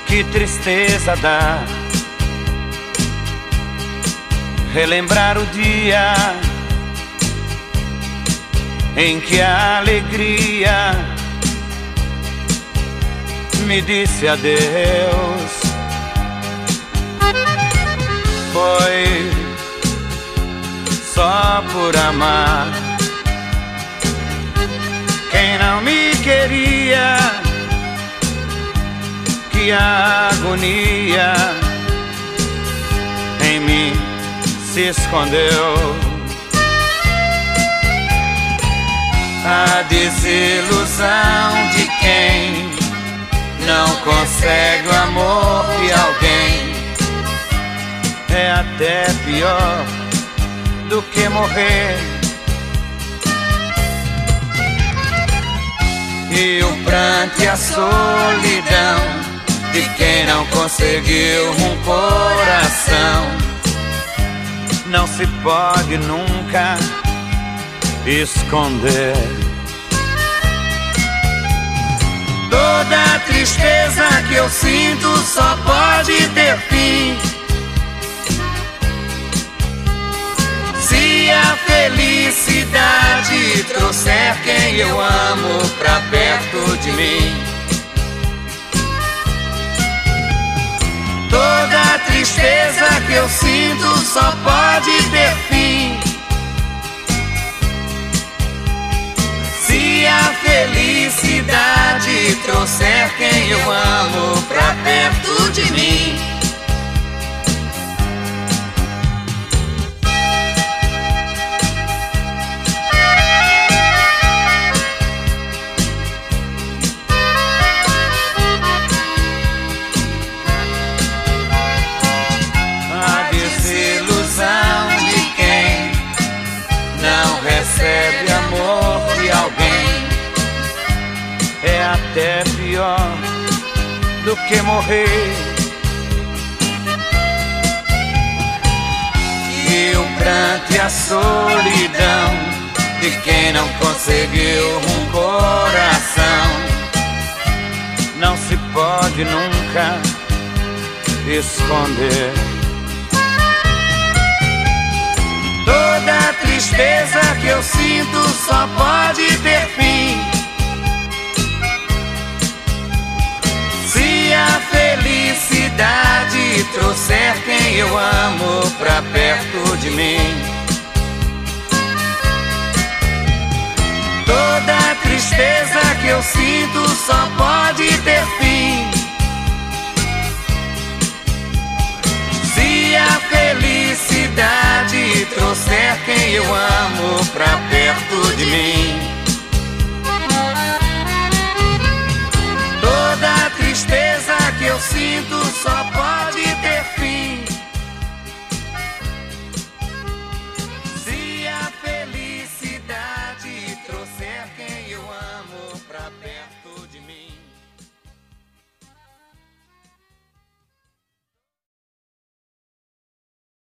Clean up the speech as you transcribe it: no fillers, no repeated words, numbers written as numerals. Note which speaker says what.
Speaker 1: Que tristeza dá relembrar o dia em que a alegria me disse adeus. Foi só por amar quem não me queria, que a agonia em mim se escondeu. A desilusão de quem não consegue o amor de alguém é até pior do que morrer. E o pranto e a solidão de quem não conseguiu um coração não se pode nunca esconder. Toda a tristeza que eu sinto só pode ter fim se a felicidade trouxer quem eu amo pra perto de mim. Toda a tristeza que eu sinto só pode ter fim se a felicidade trouxer quem eu amo pra perto de mim. Recebe amor de alguém é até pior do que morrer. E o pranto e a solidão de quem não conseguiu um coração não se pode nunca esconder. Toda a tristeza que eu sinto só pode ter fim se a felicidade trouxer quem eu amo pra perto de mim. Toda a tristeza